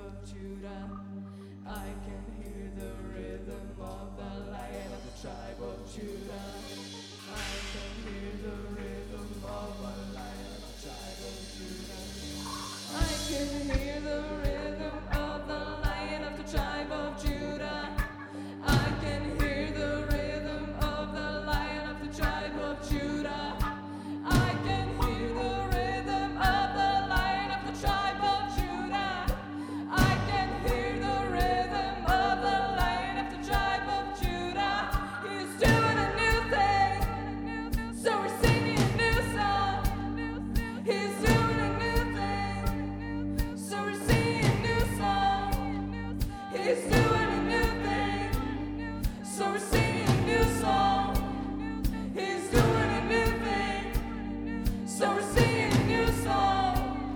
of Judah. I can hear the rhythm of the Lion of the tribe of Judah. I can hear the rhythm of the Lion of the tribe of Judah. I can hear the rhythm of the Lion of the tribe of Judah. I can hear the rhythm of the Lion of the tribe of Judah. I can hear the rhythm of the Lion of the tribe of Judah. I can hear the rhythm of the Lion of the tribe of Judah. He's doing a new thing, so we're singing a new song. He's doing a new thing, so we're singing a new song. He's doing a new thing, so we're singing a new song. He's doing a new thing, so we're singing a new song.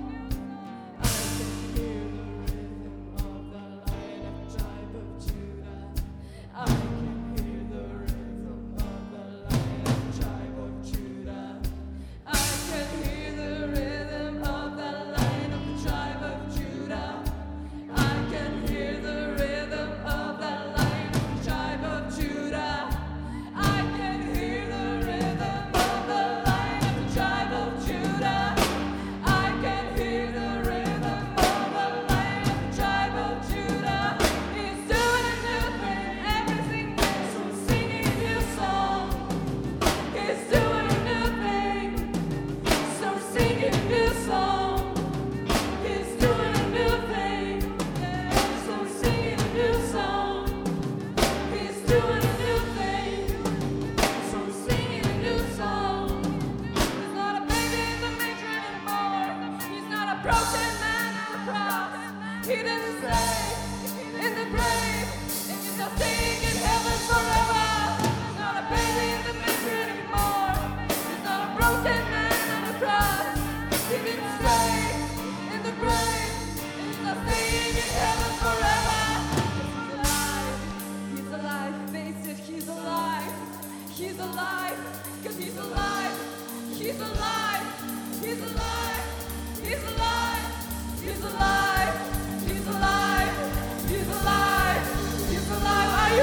I can hear the rhythm of the Lion of the tribe of Judah. I can hear the rhythm of the Lion of the tribe of Judah. I can hear the rhythm of the Lion of the tribe of Judah. I can hear the rhythm of the Lion of the tribe of Judah. I can hear the rhythm of the Lion of the tribe of Judah. I can hear the rhythm of the Lion of the tribe of Judah. He's doing a new thing, everything new, so we're singing a new song. He's doing a new thing, so we're singing a new song. He's doing a new thing, so we're singing a new song. He's doing a new thing, so we're singing a new song. He's not a baby in the manger anymore. He's not a broken man on the cross. He didn't stay in the grave, and he's not staying in heaven forever. He's not a baby in the manger anymore. He's not a broken man on the cross. He didn't stay in the grave, and he's not staying in heaven forever. He's alive. He's alive. Face it. He's alive. He's alive. 'Cause he's alive. He's alive. He's alive. He's alive. He's alive. He's alive. He's alive. He's alive. Are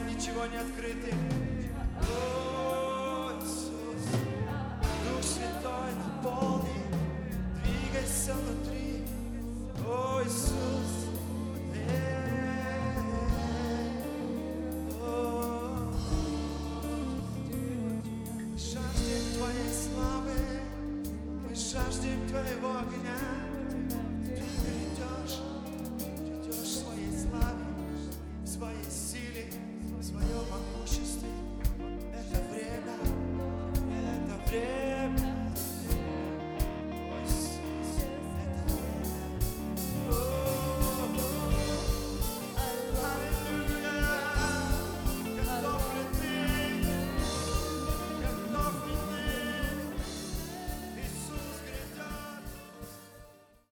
ничего не открыты. О,